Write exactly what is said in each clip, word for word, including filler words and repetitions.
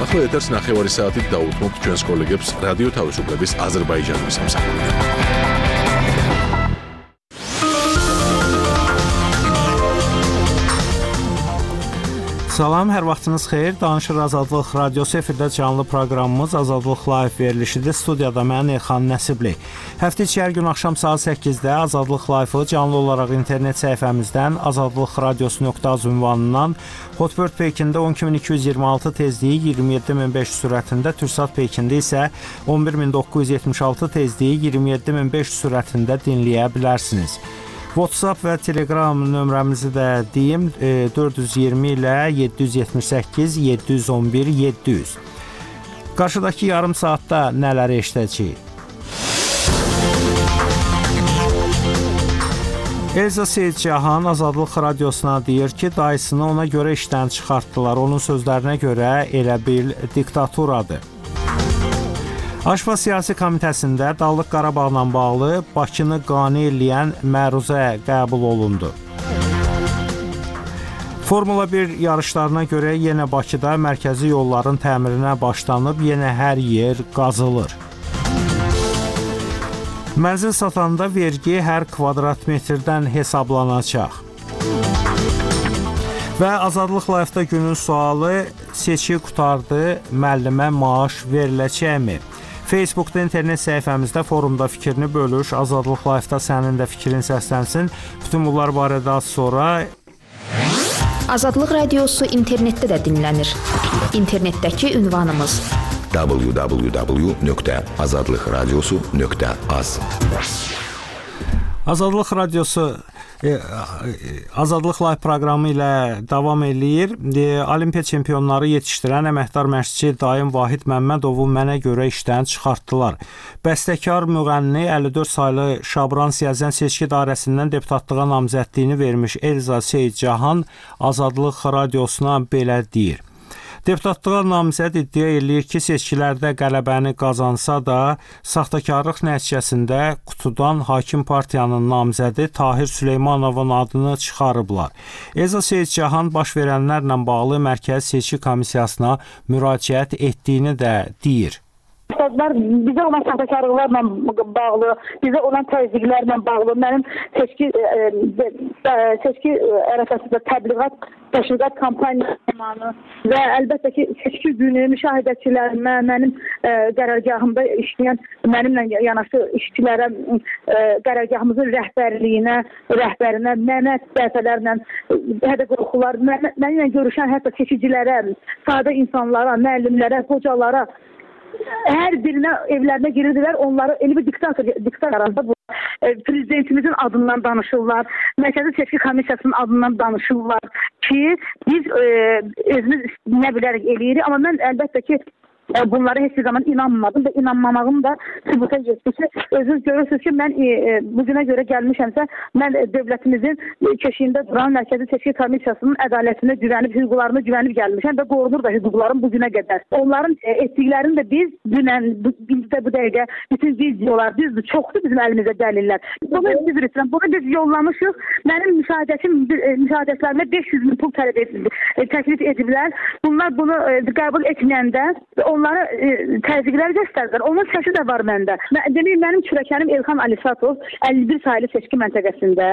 ახლა ეთერს ნახევარი საათით დაუთმობთ ჩვენს კოლეგებს რადიო თავისუფლების აზერბაიჯანის სამსახურიდან. Salam, hər vaxtınız xeyir. Danışır Azadlıq Radiosu efirdə canlı proqramımız Azadlıq Live verilişidir. Studiyada mən Elxan Nəsibli. Həftə içi hər gün axşam saat səkkizdə Azadlıq Live-ı canlı olaraq internet səhifəmizdən azadlıq radiosu nöqtə az ünvanından, Hotbird peykində on iki min iki yüz iyirmi altı tezliyi iyirmi yeddi min beş yüz sürətində, Türksat peykində isə on bir min doqquz yüz yetmiş altı tezliyi iyirmi yeddi min beş yüz sürətində dinləyə bilərsiniz. WhatsApp və Telegram nömrəmizi də deyim, dörd yüz iyirmi ilə yeddi yüz yetmiş səkkiz yeddi yüz on bir yeddi yüz. Qarşıdakı yarım saatda nələri eşidəcəyik? Elza Seyidcahan Azadlıq Radiosuna deyir ki, dayısını ona görə işdən çıxartdılar. Onun sözlərinə görə elə bil diktaturadır. Aşfa Siyasi Komitəsində Dağlıq Qarabağla bağlı Bakını qane eləyən məruzə qəbul olundu. Formula bir yarışlarına görə yenə Bakıda mərkəzi yolların təmirinə başlanıb, yenə hər yer qazılır. Mənzil satanda vergi hər kvadrat metrdən hesablanacaq. Və Azadlıq Live-da günün sualı: seçki qutardı, müəllimə maaş veriləcəkmi? Facebookda, internet səhifəmizdə, forumda fikrini bölüş, Azadlıq Live-da sənin də fikrin səslənsin. Bütün bunlar barədə az sonra. Azadlıq Radiosu internetdə də dinlənir. İnternetdəki ünvanımız w w w nöqtə azadlıq radiosu nöqtə az. Azadlıq Radiosu E, Azadlıq Live proqramı ilə davam eləyir. E, Olimpiya çempionları yetişdirən əməkdar məşqçi Daim Vahid Məmmədovu mənə görə işdən çıxartdılar. Bəstəkar müğənni əlli dörd saylı Şabran Siyazən seçki dairəsindən deputatlığa namzədliyini vermiş Elza Seyidcahan Azadlıq Radiosuna belə deyir. Deputatlığa namizəd iddia eləyir ki, seçkilərdə qələbəni qazansa da, saxtakarlıq nəticəsində qutudan hakim partiyanın namizədi Tahir Süleymanovun adını çıxarıblar. Elza Seyidcahan baş verənlərlə bağlı Mərkəzi Seçki Komissiyasına müraciət etdiyini də deyir. Bizə olan saxtakarlıqlarla bağlı, bizə olan təzyiqlərlə bağlı, mənim seçki, e, seçki ərəfəsində təbliğat, təşviqat kampaniya zamanı və əlbəttə ki, seçki günü müşahidəçilərimə, mənim e, qərargahımda işləyən, mənimlə yanaşı işçilərə, e, qərargahımızın rəhbərliyinə, rəhbərinə, mənə dəfələrlə, hədə qorxular, mənimlə görüşən hətta seçicilərə, sadə insanlara, müəllimlərə, hocalara, hər birinə evlərinə girirdiler, onları elə bir diktator, diktator arasında bu prezidentimizin adından danışırlar, Mərkəzi Seçki Komissiyasının adından danışırlar ki, biz e, özümüz nə bilərək eləyirik, amma mən əlbəttə ki, bunlara heç bir zaman inanmadım və inanmamağım da sübuta getdi ki, özünüz görürsünüz ki, mən e, bugünə görə gəlmişəmsə, mən dövlətimizin keşiyində duran Mərkəzi Seçki Komissiyasının ədalətinə güvənib, hüquqlarına güvənib gəlmişəm və qorunur da hüquqlarım bugünə qədər. Onların e, etdiklərini də biz dünən, bu, bizdə bu dəqiqə bütün videolar, biz çoxdur bizim əlimizdə dəlillər. Bunu biz üstən, bunu biz yollamışıq. Mənim müşahidəçim, e, müşahidətlərimə beş yüz min pul tələb edib, e, təklif ediblər. Bunlar bunu e, qəbul etməyəndə onlara e, təzyiqlər göstərdilər. Onun səsi də var məndə. Demək, mənim kürəkənim Elxan Alisatov əlli bir saylı seçki məntəqəsində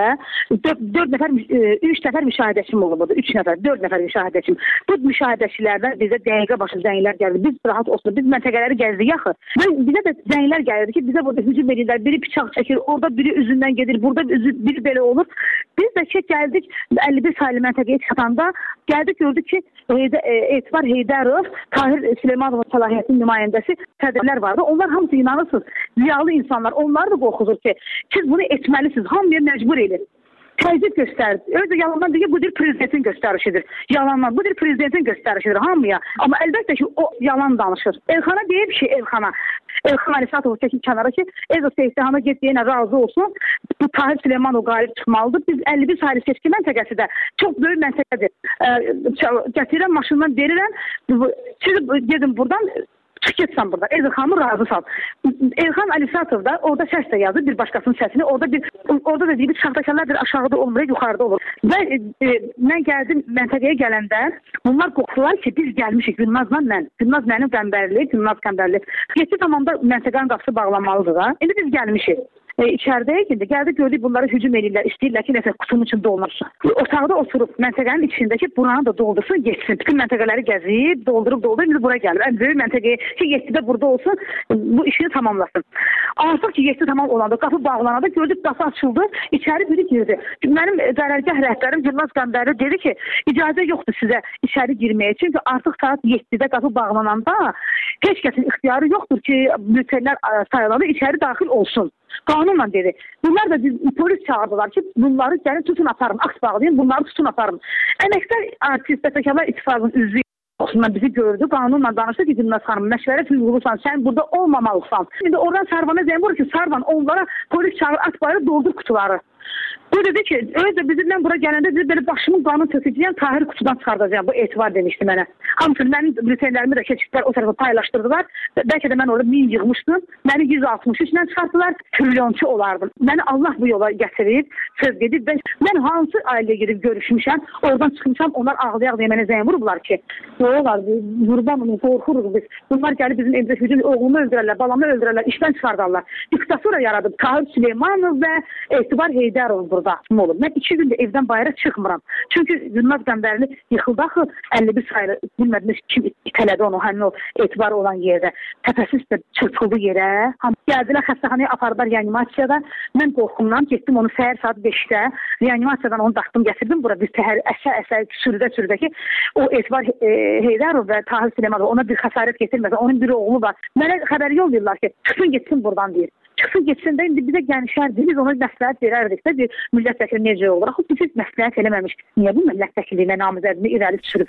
dörd nəfər, üç nəfər müşahidəçim olub. üç nəfər, dörd nəfər müşahidəçim. Bu müşahidəçilərdən bizə dəqiqə başı zənglər gəldi. Biz rahat olsun, biz məntəqələri gəzdik yaxı. Və bizə də zənglər gəlirdi ki, bizə burada hücum edirlər. Biri bıçaq çəkir, orada biri üzündən gedir, burada biri belə olur. Biz də ki, gəldik əlli bir saylı məntəqəyə çatanda, gəldik gördük ki, Etibar Heydərov, Tahir Süleymanov səlahiyyətin nümayəndəsi sədrlər vardı. Onlar hamısı inanırsınız, ziyalı insanlar. Onlar da qorxuzur ki, siz bunu etməlisiniz, hamıya məcbur edin. Təzyiq göstərdi. Öyle yalandan deyir ki, bu bir prezidentin göstərişidir. Yalandan, bu bir prezidentin göstərişidir hamıya. Amma əlbəttə ki, o yalan danışır. Elxana deyib ki, Elxana, Elxan Alisatov çəkil kənara ki, Elza Seyidcahana get deyənə razı olsun. Bu Tahir Süleymanov qalib çıxmalıdır. Biz əlli bir saylı seçki məntəqəsi də çox böyük məntəqədir. Gətirirəm, maşından verirəm. Siz gedin buradan Çık getsən buradan. Elxanı razı sal. Elxan Alisatov da orada səs də yazır, bir başqasının səsini. Orada bir orada da deyir, saxtakarlar bir aşağıda olmur, yuxarıda olur. Və e, e, mən gəldim məntəqəyə gələndə bunlar qorxdular ki, biz gəlmişik Gülnazla mən. Gülnaz mənim Qəmbərli, Gülnaz Qəmbərli. yeddi tamamda məntəqənin qapısı bağlanmalıdır da. İndi biz gəlmişik. E, içəridəyik indi. Gəldi gördük bunları hücum edirlər, istəyirlər ki, nəsə qutunun içində olmasın. Otaqda oturub məntəqənin içindəki buranı da doldursun, getsin. Bütün məntəqələri gəzib, doldurub doldurub indi bura gəlir. Ən böyük məntəqəyə ki, yeddidə burada olsun, bu işini tamamlasın. Artıq ki, yeddi tamam olanda qapı bağlananda gördük qapı açıldı, içəri biri girdi. Mənim qərargah rəhbərim Gülnaz Qəmbərli dedi ki, icazə yoxdur sizə içəri girməyə. Çünki artıq saat yeddidə qapı bağlananda heç kəsin ixtiyarı yoxdur ki, mültələr sayılanı içəri daxil olsun. Qanunla dedi. Bunlar da polis çağırdılar ki, bunları gəlin tutun aparın, aks bağlayın, bunları tutun aparın. Əməkdar artist Bəstəkarlar İttifaqının üzvü Osman bizi gördü, qanunla danışdı ki, Gülnaz xanım, məşvərət hüquqlusan, sən burada olmamalısan. Şimdi oradan Sarvan'a zəng vurur ki, Sarvan onlara polis çağır, at bayrağı doldur kutuları. O dedi ki, öyle de bizimle bura gələndə dedi, böyle başımın qanını tökəcəyəm, Tahir kutudan çıxardacağım, bu etibar demişdi mənə. Hamısını mənim bültenlərimi də keçiklər o tarafa paylaşdırdılar. Bəlkə də mən orada min yığmışdım. Məni yüz altmış üç ilə çıxartdılar, trilyonçu olardım. Məni Allah bu yola gətirib, söz gedib. Mən hansı ailəyə gedib görüşmüşəm, oradan çıxmışam, onlar ağlayaq deyə mənə zəng vurublar ki, ne olar, vurban bunu, qorxuruq biz. Bunlar gəlib bizim evdə hücum, oğlumu öldürərlər, balamı öldürərlər, işdən çıxardarlar. Diktatura yaradıb Tahir Süleymanov və Etibar Heydərov burada olub. Mən iki gündə evdən bayıra çıxmıram. Çünki Gülnaz Qəmbərli yıxıldı axı, əlli bir sayılı bilmədiniz kim itələdi onu, həmin o etibarı olan yerdə. Təpəsi üstə çırpıldı yerə. Gəldilər xəstəxanaya apardılar reanimasiyada. Mən qorxumdan getdim onu səhər saat beşdə reanimasiyadan onu daxdım gətirdim. Bura bir təhər əsə-əsə sürüdə-sürüdə ki, o Etibar e, Heydərov və Tahir Süleymanov ona bir xəsarət getirməsə, onun bir oğlu var. Mənə xəbər yollayırlar ki, çıxsın getsin buradan deyir. Çıxsın getsin də indi bizə gəlişərdi. Biz ona məsləhət verərdik də bir millət vəkili necə olur? Axı biz məsləhət eləməmiş. Niyə bu millət vəkiliyinə namizədini irəli sürüb?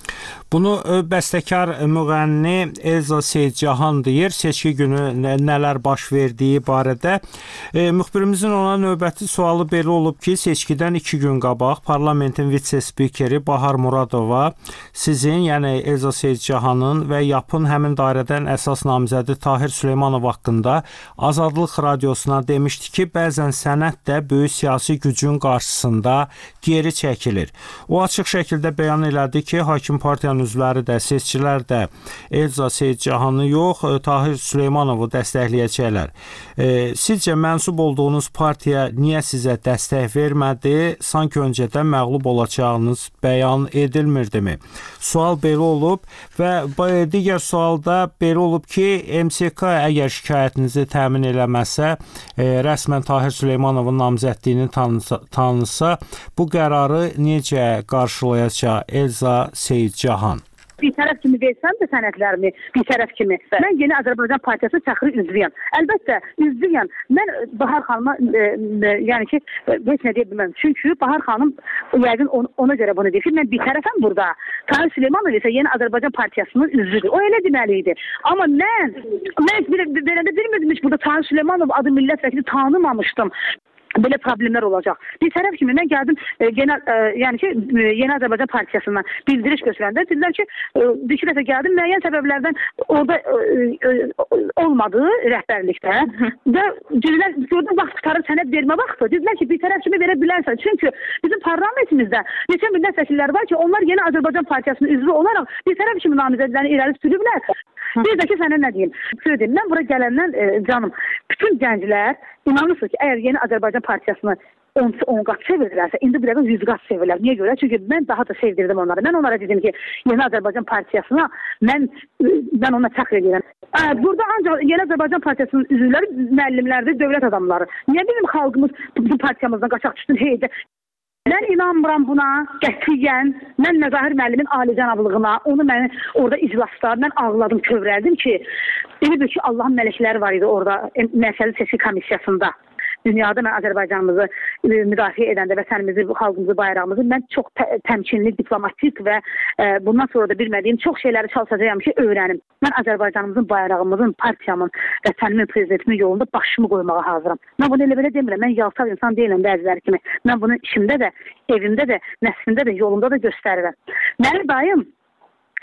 Bunu bəstəkar müğənni Elza Seyidcahan deyir. Seçki günü nələr baş verdiyi barədə. E, müxbirimizin ona növbəti sualı belə olub ki, seçkidən iki gün qabaq parlamentin vitse-spikeri Bahar Muradova sizin, yəni Elza Seyidcahanın və YAP-ın həmin dairədən əsas namizədi Tahir Süleymanov haqqında Azadlıq radiosuna demişdi ki, bəzən sənət də böyük siyasi gücün qarşısında geri çəkilir. O açıq şəkildə bəyan elədi ki, hakim partiyanın üzvləri də, seçicilər də Elza Seyidcahanı yox, Tahir Süleymanovu dəstəkləyəcəklər. E, sizcə mənsub olduğunuz partiya niyə sizə dəstək vermədi? Sanki öncədən məğlub olacağınız bəyan edilmirdimi? Sual belə olub və digər sualda belə olub ki, M S K əgər şikayətinizi təmin eləməsə, e, rəsmən Tahir Süleymanovun namizədliyini tanısa, tanısa, bu qərarı necə qarşılayacaq Elza Seyidcahan? Bir tərəf kimi versəm də sənədlərimi, bir tərəf kimi. Mən Yeni Azərbaycan Partiyası çaxırı üzvüyəm. Əlbəttə, üzvüyəm. Mən Bahar xanıma, e, e, yəni ki, heç nə deyə bilməm. Çünki Bahar xanım yəqin ona, ona görə bunu deyir ki, mən bir tərəfəm burada. Tahir Süleymanov isə Yeni Azərbaycan Partiyasının üzvüdür. O elə deməli idi. Amma mən, mən belə də bilmirdim, burada Tahir Süleymanov adı millət vəkili tanımamışdım. Belə problemlər olacaq. Bir tərəf kimi mən gəldim e, genel, e, yəni ki, e, Yeni Azərbaycan Partiyasından bildiriş göstərəndə dedilər ki, e, bir iki dəfə gəldim, müəyyən səbəblərdən orada e, e, olmadı rəhbərlikdə və dedilər, gördüm, vaxt tutarım sənəd vermə vaxtı. Dedilər ki, bir tərəf kimi verə bilərsən. Çünki bizim parlamentimizdə neçə millət vəkilləri var ki, onlar Yeni Azərbaycan Partiyasının üzvü olaraq bir tərəf kimi namizədlərini irəli sürüblər. Bir də ki, sənə nə deyim? Söyləyim, mən bura gələndən e, canım, bütün gənclər inanırsınız ki, əgər Yeni Azərbaycan Partiyasını on qat sevirlərsə, indi bir dəfə yüz qat sevirlər. Niyə görə? Çünki mən daha da sevdirdim onları. Mən onlara dedim ki, Yeni Azərbaycan Partiyasına mən, mən ona çəxr edirəm. Burada ancaq Yeni Azərbaycan Partiyasının üzvləri müəllimlərdir, dövlət adamları. Niyə bizim xalqımız bu partiyamızdan qaçaq çıxsın? Heydə. Mən inanmıram buna, qətiyyən. Mən Məzahir müəllimin alicənablığına, onu mən orada iclasda, mən ağladım, kövrəldim ki, elə bir ki, Allahın mələkləri var idi orada, Mərkəzi Seçki Komissiyasında. Dünyada mən Azərbaycanımızı e, müdafiə edəndə vətənimizi, xalqımızı, bayrağımızı mən çox tə təmkinli, diplomatik və e, bundan sonra da bilmədiyim çox şeyləri çalışacağım ki, öyrənim. Mən Azərbaycanımızın, bayrağımızın, partiyamın, vətənimin, prezidentimin yolunda başımı qoymağa hazıram. Mən bunu elə belə demirəm. Mən yaltaq insan deyiləm bəziləri kimi. Mən bunu işimdə də, evimdə də, nəslimdə də, yolumda da göstərirəm. Mənim dayım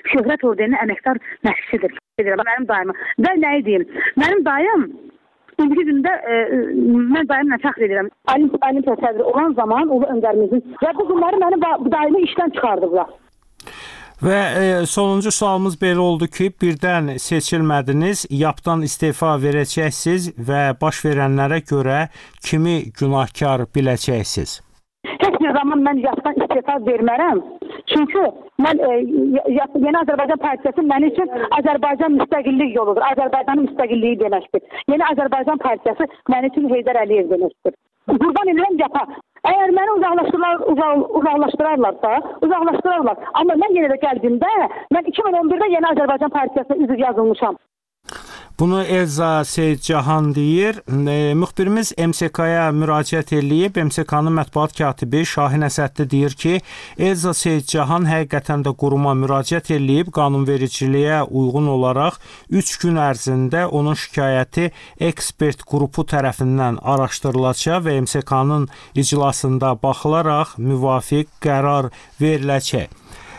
şöhrət orderinin əməkdar məşqçisidir. Mənim dayım. Və nə deyim? Mənim dayım İndiki gündə e, mən dayımla fəxr edirəm. Olimpiya sədri olan zaman ulu öndərimizin və bu günləri mənim dayımı işdən çıxardıblar. Və e, sonuncu sualımız belə oldu ki, birdən seçilmədiniz, yapdan istefa verəcəksiniz və baş verənlərə görə kimi günahkar biləcəksiniz? Heç bir zaman mən yapdan istefa vermərəm. Çünki mən e, Yeni Azərbaycan Partiyası mənim üçün Azərbaycan müstəqillik yoludur. Azərbaycanın müstəqilliyi deməkdir. Yeni Azərbaycan Partiyası mənim üçün Heydər Əliyev deməkdir. Qurban edirəm yapa. Əgər məni uzaqlaşdırarlar, uzaq, uzaqlaşdırarlarsa, uzaqlaşdırarlar. Amma mən yenə də qəlbimdə, mən iki min on birdə Yeni Azərbaycan Partiyasına üzv yazılmışam. Bunu Elza Seyidcahan deyir. E, müxbirimiz M S K-ya müraciət eləyib. M S K-nın mətbuat katibi Şahin Əsədli deyir ki, Elza Seyidcahan həqiqətən də quruma müraciət eləyib. Qanunvericiliyə uyğun olaraq üç gün ərzində onun şikayəti ekspert qrupu tərəfindən araşdırılacaq və M S K-nın iclasında baxılaraq müvafiq qərar veriləcək.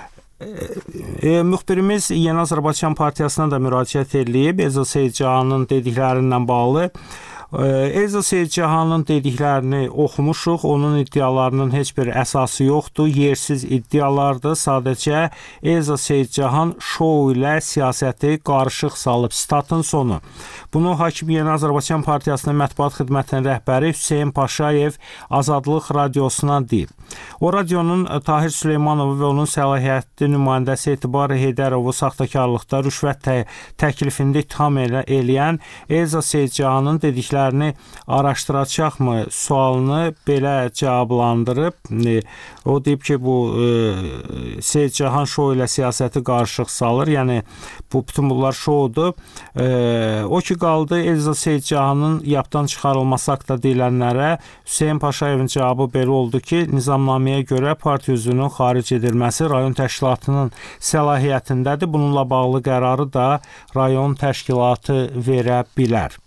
E, müxbirimiz Yeni Azərbaycan Partiyasına da müraciət edib. Elza Seyidcahanın dediklərindən bağlı. E, Elza Seyidcahanın dediklərini oxumuşuq. Onun iddialarının heç bir əsası yoxdur. Yersiz iddialardır. Sadəcə Elza Seyidcahan şou ilə siyasəti qarışıq salıb. Statın sonu. Bunu Hakim Yeni Azərbaycan Partiyasının mətbuat xidmətinin rəhbəri Hüseyn Paşayev Azadlıq Radiosuna deyib. O radionun Tahir Süleymanovu və onun səlahiyyətli nümayəndəsi Etibar Heydərovu saxtakarlıqda rüşvət tə təklifində ittiham eləyən Elza Seyidcahanın dediklərini araşdıracaqmı sualını belə cavablandırıb. O deyib ki, bu e, Seyidcahan şou ilə siyasəti qarışıq salır. Yəni, bu bütün bunlar şoudur. E, o ki qaldı Elza Seyidcahanın yapdan çıxarılması haqqında deyilənlərə Hüseyn Paşayevin cavabı belə oldu ki, nizamnaməyə görə partiya üzvünün xaric edilməsi rayon təşkilatının səlahiyyətindədir. Bununla bağlı qərarı da rayon təşkilatı verə bilər.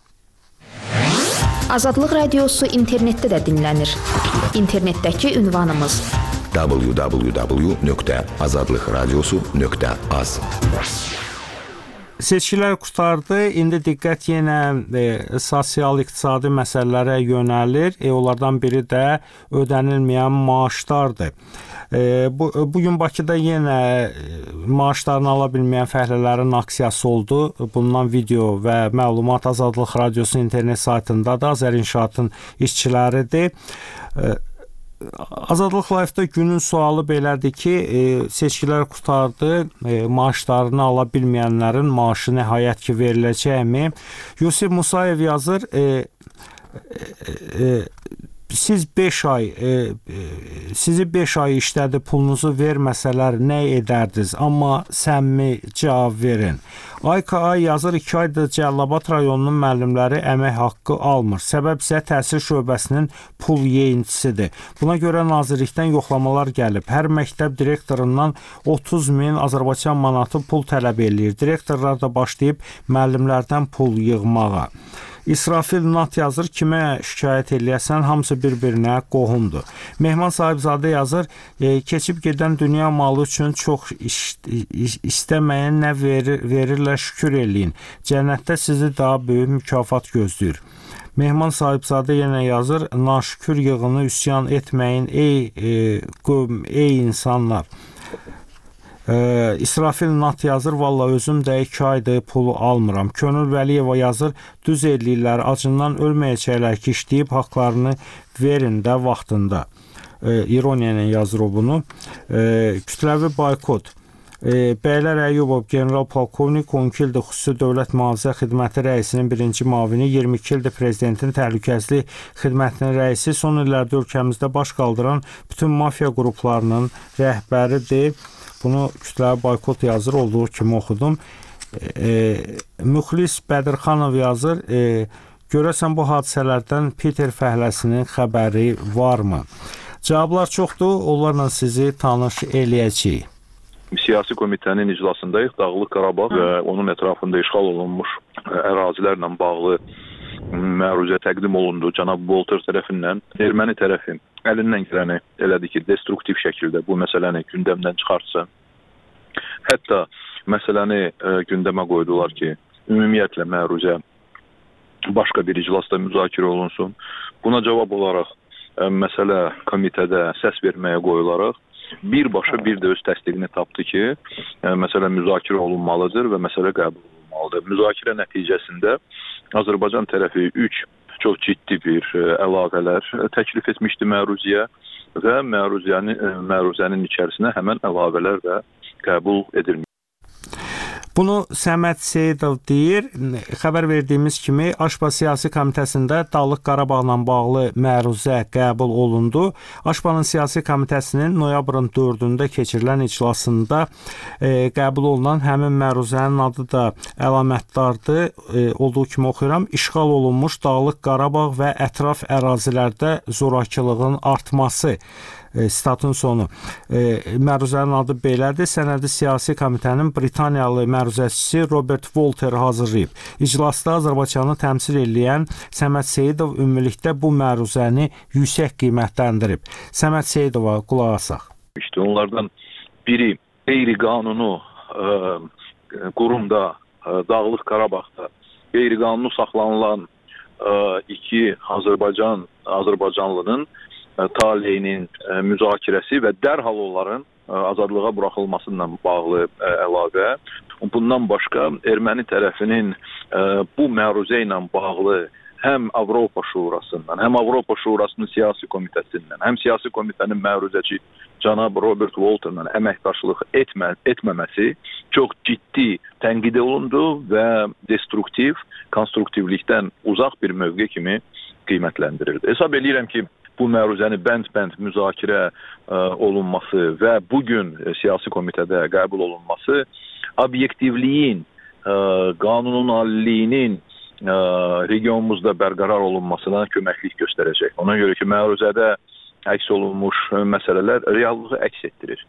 Azadlıq Radiosu internetdə də dinlənir. İnternetdəki ünvanımız w w w nöqtə azadlıq radiosu nöqtə az. Seçkilər qurtardı. İndi diqqət yenə e, sosial-iqtisadi məsələlərə yönəlir. E, onlardan biri də ödənilməyən maaşlardır. E, bu, bugün Bakıda yenə maaşlarını ala bilməyən fəhlələrin aksiyası oldu. Bundan video və məlumat Azadlıq Radiosu internet saytında da Azərinşaatın işçiləridir. E, Azadlıq Live-da günün sualı belədir ki, e, seçkilər qurtardı, e, maaşlarını ala bilməyənlərin maaşı nəhayət ki veriləcəkmi? Yusif Musayev yazır, e, e, e, siz beş ay e, e, sizi beş ay işlədi, pulunuzu verməsələr nə edərdiniz? Amma səmimi cavab verin. Ayka Ay yazır, iki aydır Cəlilabad rayonunun müəllimləri əmək haqqı almır. Səbəb isə təhsil şöbəsinin pul yeyintisidir. Buna görə nazirlikdən yoxlamalar gəlib. Hər məktəb direktorundan otuz min Azərbaycan manatı pul tələb eləyir. Direktorlar da başlayıb müəllimlərdən pul yığmağa. İsrafil Nat yazır, kimə şikayət eləyəsən, hamısı bir-birinə qohumdur. Mehman Sahibzadə yazır, e, keçib gedən dünya malı üçün çox iş, iş, istəməyən nə verir, verirlər, şükür eləyin. Cənnətdə sizi daha böyük mükafat gözləyir. Mehman Sahibzadə yenə yazır, naşükür yığını üsyan etməyin, ey e, qövm, ey insanlar. Ee, İsrafil Nat yazır, valla özüm də iki aydır pulu almıram. Könül Vəliyeva yazır, düz eləyirlər, acından ölməyəcəklər ki, işləyib haqlarını verin də vaxtında. Ee, ironiya ilə yazır o bunu. Ee, kütləvi boykot. Ee, Bəylər Əyyubov, general polkovnik, on iki ildir xüsusi dövlət mühafizə xidməti rəisinin birinci mavini, iyirmi iki ildir prezidentin təhlükəsizlik xidmətinin rəisi, son illərdə ölkəmizdə baş qaldıran bütün mafiya qruplarının rəhbəridir. Bunu kütləvi boykot yazır, olduğu kimi oxudum. E, Müxlis Bədirxanov yazır, e, görəsən bu hadisələrdən Peter fəhləsinin xəbəri varmı? Cavablar çoxdur, onlarla sizi tanış eləyəcəyik. Siyasi komitənin iclasındayıq. Dağlıq Qarabağ və onun ətrafında işğal olunmuş ərazilərlə bağlı məruzə təqdim olundu. Cənab Bolter tərəfindən erməni tərəfi əlindən gələni elədi ki, destruktiv şəkildə bu məsələni gündəmdən çıxartsın. Hətta məsələni e, gündəmə qoydular ki, ümumiyyətlə məruzə başqa bir iclasda müzakirə olunsun. Buna cavab olaraq e, məsələ komitədə səs verməyə qoyularaq birbaşa bir də öz təsdiqini tapdı ki, e, məsələ müzakirə olunmalıdır və məsələ qəbul olunmalıdır. Müzakirə nəticəsində Azərbaycan tərəfi üç çox ciddi bir e, əlavələr təklif etmişdi məruzəyə və məruzənin, e, məruzənin içərisinə həmən əlavələr də qəbul edilmişdi. Bunu Səməd Seyidov deyir. Xəbər verdiyimiz kimi Aşpa Siyasi Komitəsində Dağlıq Qarabağla bağlı məruzə qəbul olundu. Aşpanın Siyasi Komitəsinin noyabrın dördündə keçirilən iclasında e, qəbul olunan həmin məruzənin adı da əlamətdardır. E, olduğu kimi oxuyuram. İşğal olunmuş Dağlıq Qarabağ və ətraf ərazilərdə zorakılığın artması. Statın sonu. E, məruzənin adı belədir. Sənədi Siyasi Komitənin Britaniyalı məruzəçisi Robert Walter hazırlayıb. İclasda Azərbaycanı təmsil edən Səməd Seyidov ümumilikdə bu məruzəni yüksək qiymətləndirib. Səməd Seyidova qulaq asaq. İşte onlardan biri qeyri-qanunu e, qurumda e, Dağlıq Qarabağda qeyri-qanunu saxlanılan e, iki Azərbaycan Azərbaycanlının taleyinin e, müzakirəsi və dərhal onların e, azadlığa buraxılmasından bağlı e, əlavə. Bundan başqa erməni tərəfinin e, bu məruzə ilə bağlı həm Avropa Şurasından, həm Avropa Şurasının siyasi komitəsindən, həm siyasi komitənin məruzəçi cənab Robert Walter'la əməkdaşlıq etmə, etməməsi çox ciddi tənqid olundu və destruktiv, konstruktivlikdən uzaq bir mövqe kimi qiymətləndirildi. Hesab edirəm ki, bu məruzəni bənd-bənd müzakirə ə, olunması və bugün ə, siyasi komitədə qəbul olunması obyektivliyin, ə, qanunaliliyinin ə, regionumuzda bərqərar olunmasına köməklik göstərəcək. Ona görə ki, məruzədə əks olunmuş məsələlər reallığı əks etdirir.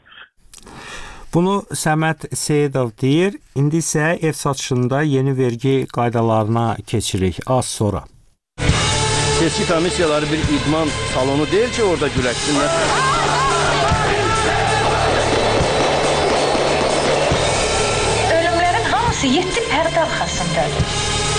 Bunu Səməd Seyidov deyir. İndi isə ev satışında yeni vergi qaydalarına keçirik az sonra. Seçki komissiyaları bir idman salonu deyil ki, orada güləşsinlər. Ölümlərin hamısı yeddi pərdə arxasındadır.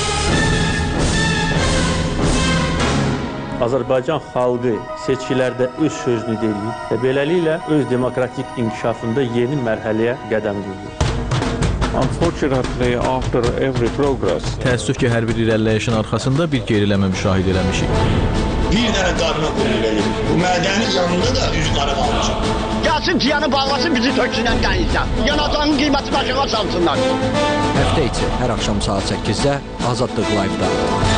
Azərbaycan xalqı seçkilərdə öz sözünü deyir və beləliklə öz demokratik inkişafında yeni mərhələyə qədəm qoyur. Unfortunately, after every progress, təəssüf ki, hər bir irəliləyişin arxasında bir geriləmə müşahidə eləmişik. Bir dənə qarına qoyulur. Bu mədənin yanında da üç qarı qalmışıq. Gəlsin ciyanı bağlasın, bizi töksünən qəyinsən. Yanacağın qiymətini aşağı salsınlar. Həftə içi hər axşam saat səkkizdə Azadlıq Live-da.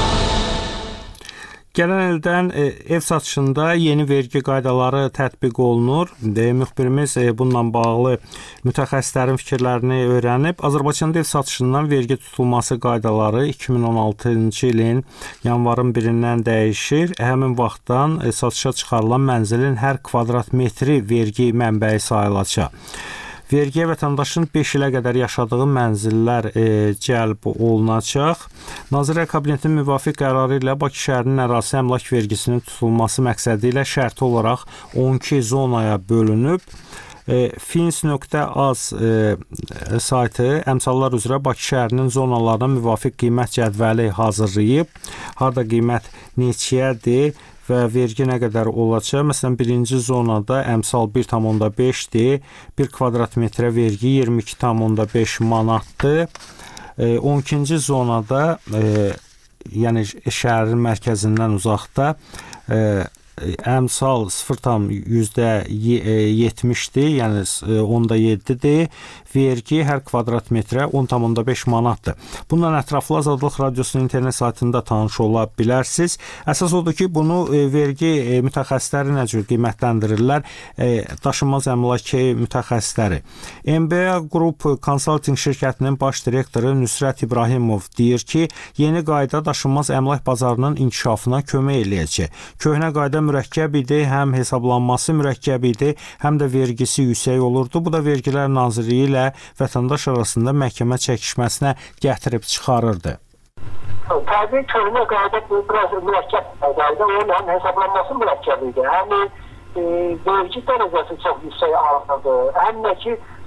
Gələn ildən e, ev satışında yeni vergi qaydaları tətbiq olunur. De, müxbirimiz e, bununla bağlı mütəxəssislərin fikirlərini öyrənib. Azərbaycanda ev satışından vergi tutulması qaydaları iki min on altıncı ilin yanvarın birindən dəyişir. Həmin vaxtdan e, satışa çıxarılan mənzilin hər kvadrat metri vergi mənbəyi sayılacaq. Vergiyə vətəndaşın beş ilə qədər yaşadığı mənzillər e, cəlb olunacaq. Nazirlər Kabinetinin müvafiq qərarı ilə Bakı şəhərinin ərazisi əmlak vergisinin tutulması məqsədi ilə şərti olaraq on iki zonaya bölünüb. E, Fins nöqtə az e, saytı əmsallar üzrə Bakı şəhərinin zonalarına müvafiq qiymət cədvəli hazırlayıb. Harda qiymət neçəyədir və vergi nə qədər olacaq? Məsələn, birinci zonada əmsal bir tam onda beşdir. bir kvadrat metrə vergi iyirmi iki tam onda beş manatdır. E, on ikinci zonada, e, yəni şəhərin mərkəzindən uzaqda, e, əmsal sıfır tam yüzdə yetmişdir, yəni onda yeddidir. Vergi hər kvadrat metrə on tam onda beş manatdır. Bundan ətraflı Azadlıq Radiosunun internet saytında tanış ola bilərsiniz. Əsas odur ki, bunu e, vergi e, mütəxəssisləri nə cür qiymətləndirirlər? E, daşınmaz əmlak mütəxəssisləri. M B A Group Consulting şirkətinin baş direktoru Nüsrət İbrahimov deyir ki, yeni qayda daşınmaz əmlak bazarının inkişafına kömək eləyəcək. Köhnə qayda mürəkkəb idi, həm hesablanması mürəkkəb idi, həm də vergisi yüksək olurdu. Bu da Vergilər Nazirliyi ilə vətəndaş arasında məhkəmə çəkişməsinə gətirib çıxarırdı. Təbii köhnə qayda biraz mürəkkəb qayda, onun həm hesablanması mürəkkəb idi, həm e, vergi dərəcəsi çox yüksək alınırdı, həm də ki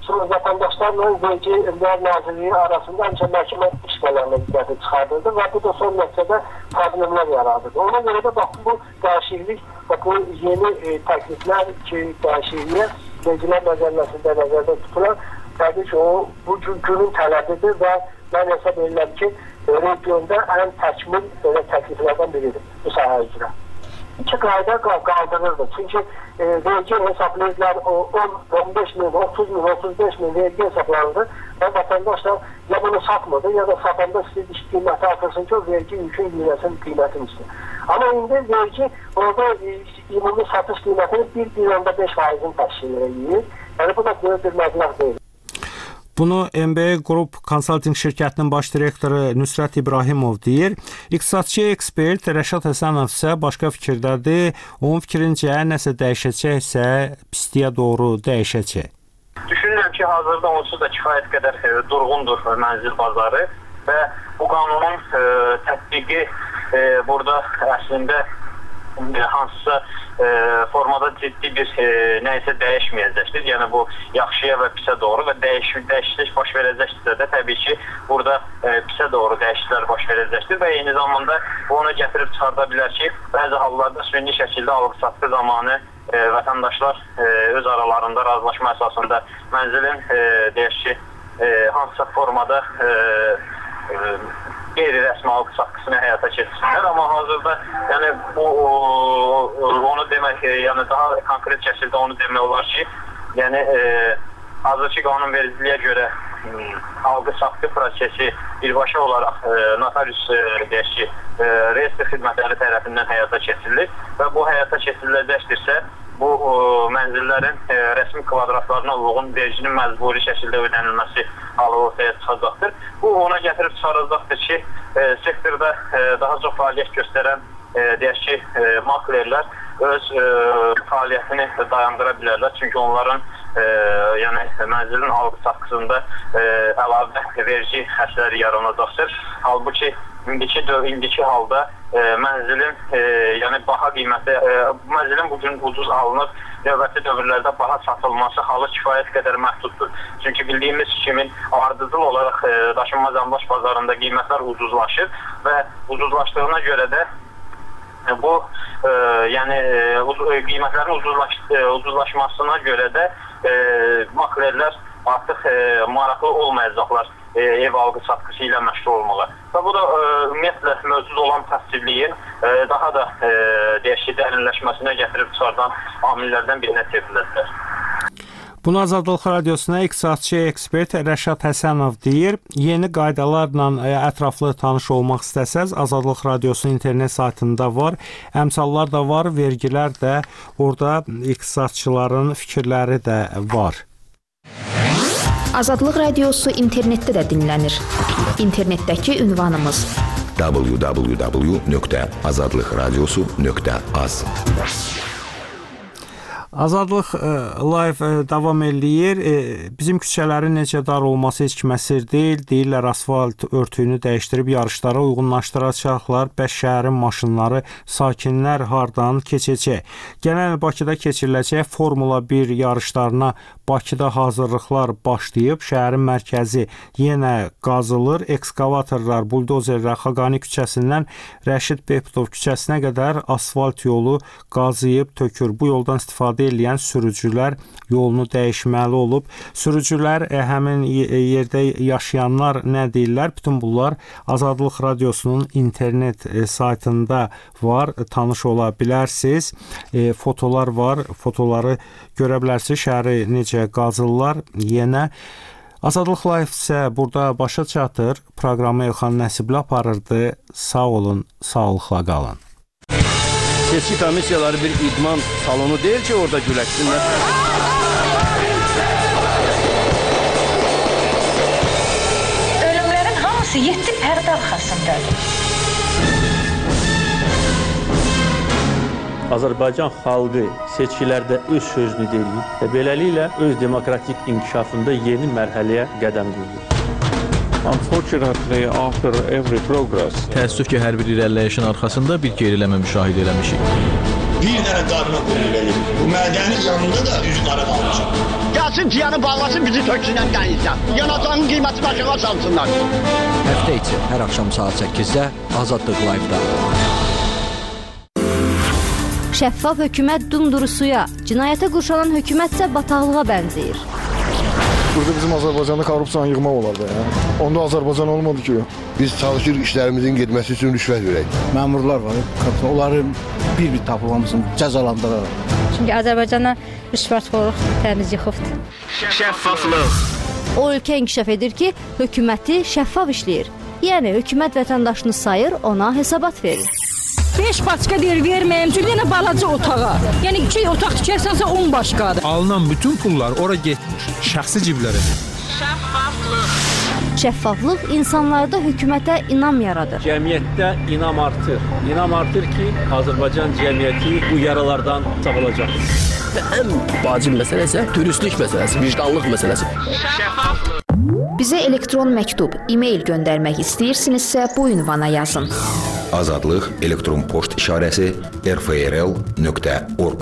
vətəndaşlarla Vergi İmar Nazirliyi arasında həmişə məhkəmə işgələrinə diqqəti çıxardıldı və bu da son nəticədə problemlər yaradırdı. Ona görə də bax bu dəyişiklik, bax bu yeni e, təkliflər ki, dəyişikliyə Vergilər Məcəlləsində nəzərdə tutulan, təbii ki, o bu günün tələbidir və mən hesab edirəm ki, regionda ən təkmil belə təkliflərdən biridir bu sahə üzrə. İki qayda qaldırırdı. Çünki e, vergi hesablayıcılar on, on beş min, otuz min, otuz beş min vergi hesablandı və vətəndaşlar ya bunu satmadı ya da satanda siz iş qiyməti artırsın ki, o vergi yükün qiymətin qiymətini istəyir. Amma indi vergi orada e, ümumi satış qiymətini bir milyonda beş faizini təşkil edir. Yəni bu da böyük bir məbləğ deyil. Bunu M B A Group Consulting şirkətinin baş direktoru Nüsrət İbrahimov deyir. İqtisadçı ekspert Rəşad Həsənov isə başqa fikirdədir. Onun fikrincə nəsə dəyişəcəksə pisliyə doğru dəyişəcək. Düşünürəm ki, hazırda onsuz da kifayət qədər e, durğundur mənzil bazarı və bu qanunun e, tətbiqi e, burada əslində e, hansısa e, formada ciddi bir e, nəysə dəyişməyəcəkdir. Yəni bu yaxşıya və pisə doğru və dəyişik, dəyişiklik baş verəcəksə də təbii ki, burada e, pisə doğru dəyişikliklər baş verəcəkdir və eyni zamanda bu onu gətirib çıxarda bilər ki, bəzi hallarda sünni şəkildə alıb-satqı zamanı e, vətəndaşlar e, öz aralarında razılaşma əsasında mənzilin e, deyək ki, e, hansısa formada e, e, qeyri-rəsmi alıb-satqısını həyata keçirsinlər, amma hazırda yəni bu o, o, onu demək, yəni daha konkret şəkildə onu demək olar ki, yəni e, hazırki qanunvericiliyə görə alqı-satqı prosesi birbaşa olaraq e, notarius e, deyək ki, e, reyestr xidmətləri tərəfindən həyata keçirilir və bu həyata keçiriləcəkdirsə, bu o, mənzillərin e, rəsmi kvadratlarına uyğun verginin məcburi şəkildə ödənilməsi halı ortaya çıxacaqdır. Bu ona gətirib çıxaracaqdır ki, e, sektorda e, daha çox fəaliyyət göstərən e, deyək ki, e, maklerlər öz e, fəaliyyətini dayandıra bilərlər. Çünki onların e, yəni mənzilin alqı-satqısında e, əlavə vergi xərcləri yaranacaqdır. Halbuki indiki, indiki halda e, mənzilin e, yəni baha qiyməti, e, mənzilin bugün ucuz alınıb, növbəti dövrlərdə baha satılması halı kifayət qədər məhduddur. Çünki bildiyimiz kimi ardıcıl olaraq e, daşınmaz əmlak bazarında qiymətlər ucuzlaşır və ucuzlaşdığına görə də e, bu e, yəni e, uz, qiymətlərin ucuzlaş, e, ucuzlaşmasına görə də e, maklerlər artıq e, maraqlı olmayacaqlar e, ev alqı-satqısı ilə məşğul olmalı. Və bu da e, ümumiyyətlə mövcud olan təsdiqliyin e, daha da e, deyək ki, dərinləşməsinə gətirib çıxardan amillərdən birinə çevrilərdir. Bunu Azadlıq Radiosuna iqtisadçı ekspert Rəşad Həsənov deyir. Yeni qaydalarla ətraflı tanış olmaq istəsəz, Azadlıq Radiosunun internet saytında var. Əmsallar da var, vergilər də, orada iqtisadçıların fikirləri də var. Azadlıq Radiosu internetdə də dinlənir. İnternetdəki ünvanımız w w w nöqtə azadlıq radiosu nöqtə az. Azadlıq e, live e, davam eləyir. E, bizim küçələrin necə dar olması heç kimə sir deyil. Deyirlər asfalt örtüyünü dəyişdirib yarışlara uyğunlaşdıracaqlar. Bəs şəhərin maşınları, sakinlər hardan keçəcək? Gələn il Bakıda keçiriləcək Formula bir yarışlarına Bakıda hazırlıqlar başlayıb. Şəhərin mərkəzi yenə qazılır. Ekskavatorlar, buldozerlər Xaqani küçəsindən Rəşid Behbudov küçəsinə qədər asfalt yolu qazıyıb tökür. Bu yoldan istifadə eləyən sürücülər yolunu dəyişməli olub. Sürücülər e, həmin yerdə yaşayanlar nə deyirlər? Bütün bunlar Azadlıq Radiosunun internet e, saytında var. Tanış ola bilərsiniz. E, fotolar var. Fotoları görə bilərsiniz. Şəhəri necə qazırlar. Yenə Azadlıq Live isə burada başa çatır. Proqramı Elxan Nəsibli aparırdı. Sağ olun, sağlıqla qalın. Seçki komissiyaları bir idman salonu deyil ki, orada güləşsinlər. Ölümlərin hamısı yeddi pərdə arxasındadır. Azərbaycan xalqı seçkilərdə öz sözünü deyir və beləliklə öz demokratik inkişafında yeni mərhələyə qədəm qoyur. Unfortunately, after every progress, təəssüf ki, hər bir irəliləyişin arxasında bir geriləmə müşahidə eləmişik. bir dənə qarına qulluq edir. Bu mədənin yanında da üz qara qalmışam. Gəlsin ciyanı bağlasın, bizi töksünən qəyinsən. Yanacağın qiyməti başına salsınlar. Həftə içi hər axşam saat səkkizdə Azadlıq Live-da. Şəffaf hökumət dumduru suya, cinayətə qurşanan hökumətsə bataqlığa bənzəyir. Burada bizim Azərbaycanda korrupsiyanı yığmaq olardı. Ya. Onda Azərbaycan olmadı ki. Biz çalışırıq işlərimizin getməsi üçün rüşvət verək. Məmurlar var, onları bir-bir tapılmasın, cəzalandıraraq. Çünki Azərbaycana rüşvətxorluq təmiz yıxıbdır. Şəffaflıq. O ölkə inkişaf edir ki, hökuməti şəffaf işləyir. Yəni, hökumət vətəndaşını sayır, ona hesabat verir. beş başqa deyir, verməyəm, çünki yenə balaca otağa. Yəni, iki otaq tikərsənsə on başqadır. Alınan bütün pullar ora getmir, şəxsi ciblərə. Şəffaflıq. Şəffaflıq insanlarda hökumətə inam yaradır. Cəmiyyətdə inam artır. İnam artır ki, Azərbaycan cəmiyyəti bu yaralardan sağolacaq. Ən vacib məsələ isə dürüstlük məsələsi, vicdanlıq məsələsi. Şəffaflıq. Bizə elektron məktub, e-mail göndərmək istəyirsinizsə bu ünvana yazın. Azadlıq elektron poçt işarəsi r f r l nöqtə org.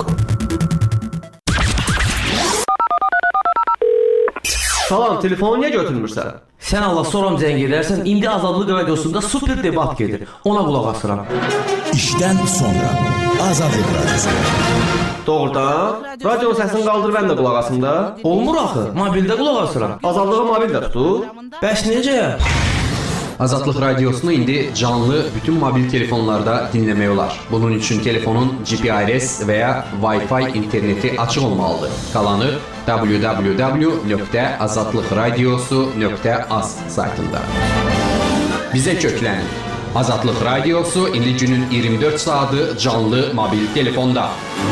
Salam, telefonu niyə götürmürsən? Sən Allah soram zəng edərsən, indi Azadlıq radiosunda super debat gedir. Ona qulaq asıram. İşdən sonra Azadlıq radiosu. Doğrudan? Radionun səsini qaldır, mən də qulaq asım da. Olmur axı, mobildə qulaq asıram. Azadlığı mobildə tutur. Bəs necə? Azadlıq radiosunu indi canlı bütün mobil telefonlarda dinləmək olar. Bunun üçün telefonun G P R S və ya Wi-Fi interneti açıq olmalıdır. Qalanı w w w nöqtə azadlıq radiosu nöqtə az saytında. Bizə köklənin. Azadlıq radiosu indi günün iyirmi dörd saatı canlı mobil telefonda.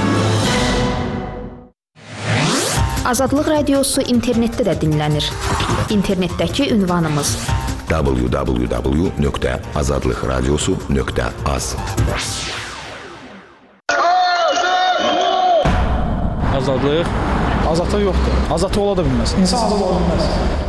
Azadlıq radiosu internetdə də dinlənir. İnternetdəki ünvanımız w w w nöqtə azadlıq radiosu nöqtə az. Azadlıq azadlıq yoxdur. Azadlıq ola da bilməz. İnsan azad ola bilməz.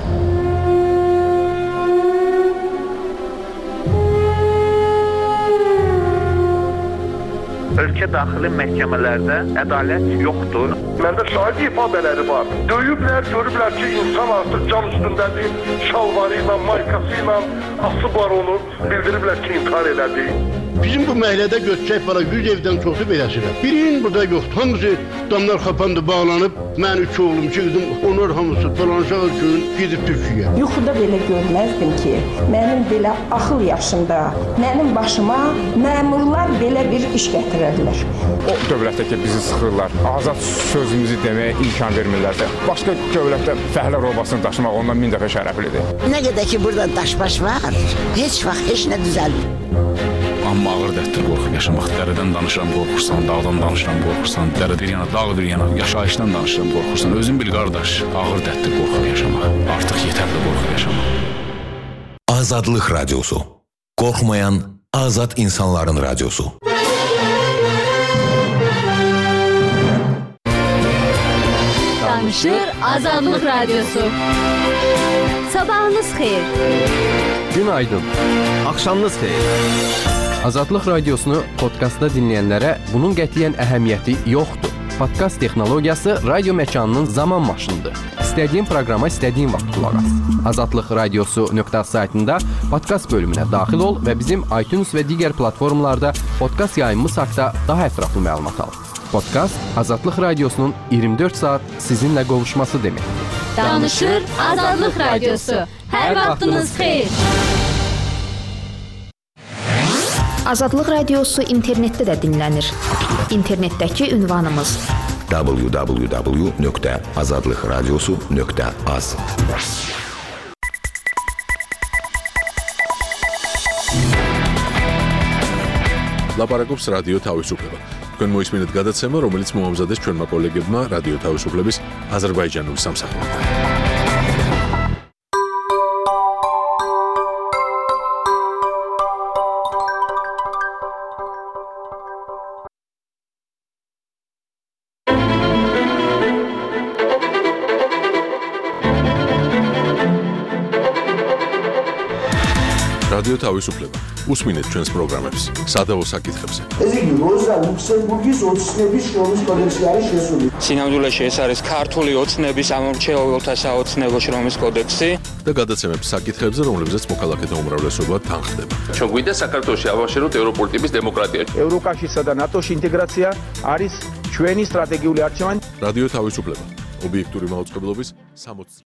Ölkə daxili məhkəmələrdə ədalət yoxdur. Məndə şahid ifadələri var. Döyüblər, görüblər ki, insan artıq can üstündədir, şalvarı ilə, maykası ilə asıblar onu, bildiriblər ki, intihar elədi. Bizim bu məhəllədə götürək para yüz evdən çoxu beləsidir. Birinin burada yoxdur. Hamısı damlar xapandı, bağlanıb. Mən üç oğlum, iki qızım, onlar hamısı dolanışaq üçün gedib Türkiyəyə. Yuxuda belə görməzdim ki, mənim belə axıl yaşında, mənim başıma məmurlar belə bir iş gətirərlər. O dövlətdə ki, bizi sıxırlar, azad sözümüzü deməyə imkan vermirlərsə, başqa dövlətdə fəhlə robasını daşımaq ondan min dəfə şərəflidir. Nə qədər ki, burada daş-baş var, heç vaxt heç nə düzəlmir. Amma ağır dərddir qorxub yaşamaq. Dərədən danışıram, qorxursan, dağdan danışıram, qorxursan, dərə bir yana, dağ bir yana, yaşayışdan danışıram, qorxursan. Özün bil, qardaş, ağır dərddir qorxub yaşamaq. Artıq yetərli qorxub yaşamaq. Azadlıq radiosu. Qorxmayan azad insanların radiosu. Danışır Azadlıq radiosu. Sabahınız xeyir. Günaydın. Axşamınız xeyir. Azadlıq radiosunu podkastda dinləyənlərə bunun qətiyyən əhəmiyyəti yoxdur. Podkast texnologiyası radio məkanının zaman maşınıdır. İstədiyin proqrama istədiyin vaxt qulaq as. azadlıq radiosu nöqtə az saytında podkast bölümünə daxil ol və bizim iTunes və digər platformalarda podkast yayımımız haqqında daha ətraflı məlumat al. Podkast Azadlıq radiosunun iyirmi dörd saat sizinlə qovuşması deməkdir. Danışır Azadlıq radiosu. Hər vaxtınız xeyir. Azadlıq radiosu internetdə də dinlənir. İnternetdəki ünvanımız w w w nöqtə azadlıq radiosu nöqtə az. ლაპარაკობს რადიო თავისუფლება. თქვენ მოისმინეთ გადაცემა, რომელიც მოამზადეს ჩვენმა კოლეგებმა რადიო თავისუფლების აზერბაიჯანული სამსახურიდან. რადიო თავისუფლება. უსმინეთ ჩვენს პროგრამებს სადავო საკითხებზე. ეს იგი როზა ლუქსემბურგის ოცნების შრომის კოდექსი არის შესული. სინამდვილეში ეს არის ქართული ოცნების ამორჩეულთა საოცნებო შრომის კოდექსი და გადაცემებს საკითხებზე, რომლებზეც მოქალაქეთა უმრავლესობა თანხდება. ჩვენ გვინდა საქართველოში ავაშენოთ ევროპული ტიპის დემოკრატია. ევროკავშირსა და ნატოში ინტეგრაცია არის ჩვენი სტრატეგიული არჩევანი. რადიო თავისუფლება. ობიექტური მაუწყებლობის სამოცდაათი